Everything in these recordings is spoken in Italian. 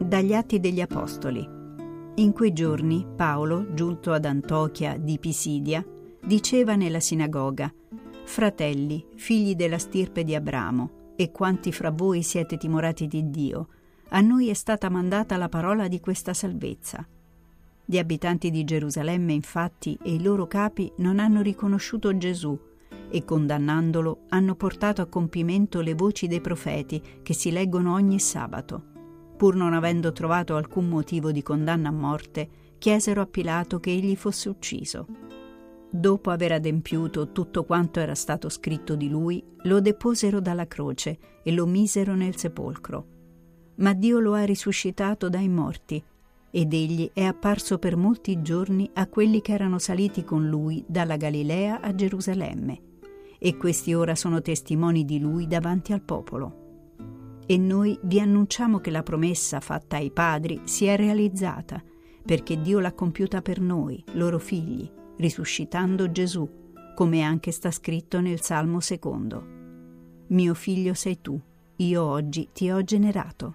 Dagli Atti degli Apostoli. In quei giorni Paolo, giunto ad Antiochia di Pisidia, diceva nella sinagoga: «Fratelli, figli della stirpe di Abramo, e quanti fra voi siete timorati di Dio, a noi è stata mandata la parola di questa salvezza». Gli abitanti di Gerusalemme, infatti, e i loro capi non hanno riconosciuto Gesù e, condannandolo, hanno portato a compimento le voci dei profeti che si leggono ogni sabato. Pur non avendo trovato alcun motivo di condanna a morte, chiesero a Pilato che egli fosse ucciso. Dopo aver adempiuto tutto quanto era stato scritto di lui, lo deposero dalla croce e lo misero nel sepolcro. Ma Dio lo ha risuscitato dai morti, ed egli è apparso per molti giorni a quelli che erano saliti con lui dalla Galilea a Gerusalemme, e questi ora sono testimoni di lui davanti al popolo. E noi vi annunciamo che la promessa fatta ai padri si è realizzata, perché Dio l'ha compiuta per noi, loro figli, risuscitando Gesù, come anche sta scritto nel Salmo 2. «Mio figlio sei tu, io oggi ti ho generato».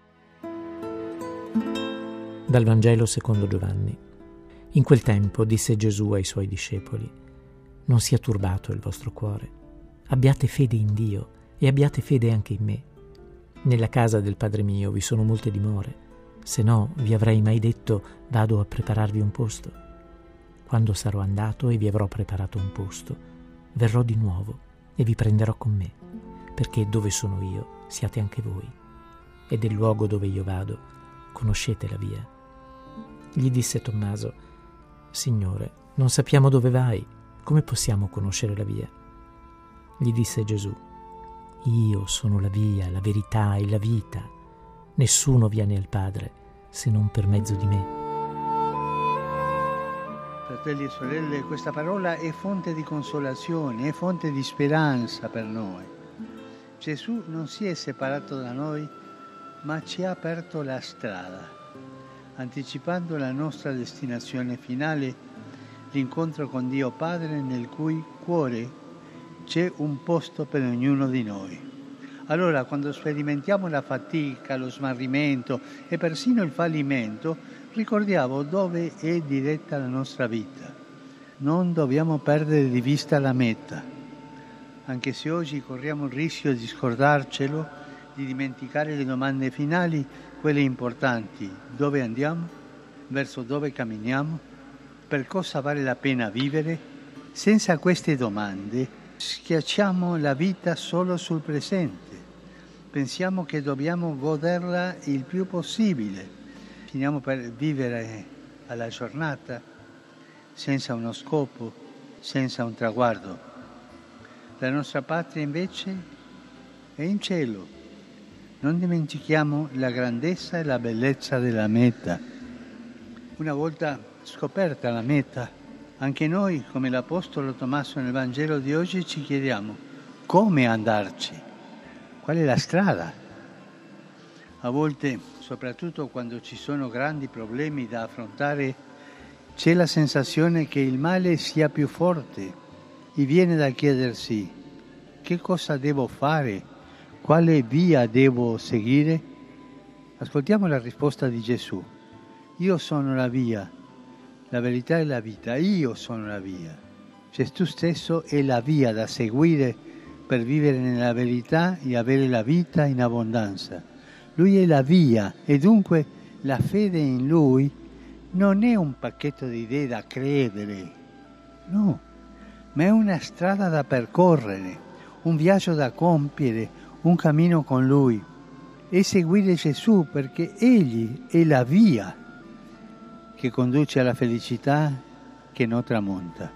Dal Vangelo secondo Giovanni. In quel tempo disse Gesù ai suoi discepoli: «Non sia turbato il vostro cuore. Abbiate fede in Dio e abbiate fede anche in me. Nella casa del Padre mio vi sono molte dimore, se no vi avrei mai detto: vado a prepararvi un posto. Quando sarò andato e vi avrò preparato un posto, verrò di nuovo e vi prenderò con me, perché dove sono io siate anche voi. E del luogo dove io vado conoscete la via». Gli disse Tommaso: «Signore, non sappiamo dove vai, come possiamo conoscere la via?» Gli disse Gesù: «Io sono la via, la verità e la vita. Nessuno viene al Padre se non per mezzo di me». Fratelli e sorelle, questa parola è fonte di consolazione, è fonte di speranza per noi. Gesù non si è separato da noi, ma ci ha aperto la strada, anticipando la nostra destinazione finale, l'incontro con Dio Padre, nel cui cuore c'è un posto per ognuno di noi. Allora, quando sperimentiamo la fatica, lo smarrimento e persino il fallimento, ricordiamo dove è diretta la nostra vita. Non dobbiamo perdere di vista la meta, anche se oggi corriamo il rischio di scordarcelo, di dimenticare le domande finali, quelle importanti: dove andiamo, verso dove camminiamo, per cosa vale la pena vivere. Senza queste domande schiacciamo la vita solo sul presente. Pensiamo che dobbiamo goderla il più possibile. Finiamo per vivere alla giornata senza uno scopo, senza un traguardo. La nostra patria invece è in cielo. Non dimentichiamo la grandezza e la bellezza della meta. Una volta scoperta la meta, anche noi, come l'Apostolo Tommaso nel Vangelo di oggi, ci chiediamo: come andarci? Qual è la strada? A volte, soprattutto quando ci sono grandi problemi da affrontare, c'è la sensazione che il male sia più forte e viene da chiedersi: che cosa devo fare? Quale via devo seguire? Ascoltiamo la risposta di Gesù: io sono la via, la verità e la vita. Io sono la via. Gesù stesso è la via da seguire per vivere nella verità e avere la vita in abbondanza. Lui è la via e dunque la fede in Lui non è un pacchetto di idee da credere, no, ma è una strada da percorrere, un viaggio da compiere, un cammino con Lui. E seguire Gesù perché Egli è la via che conduce alla felicità che non tramonta.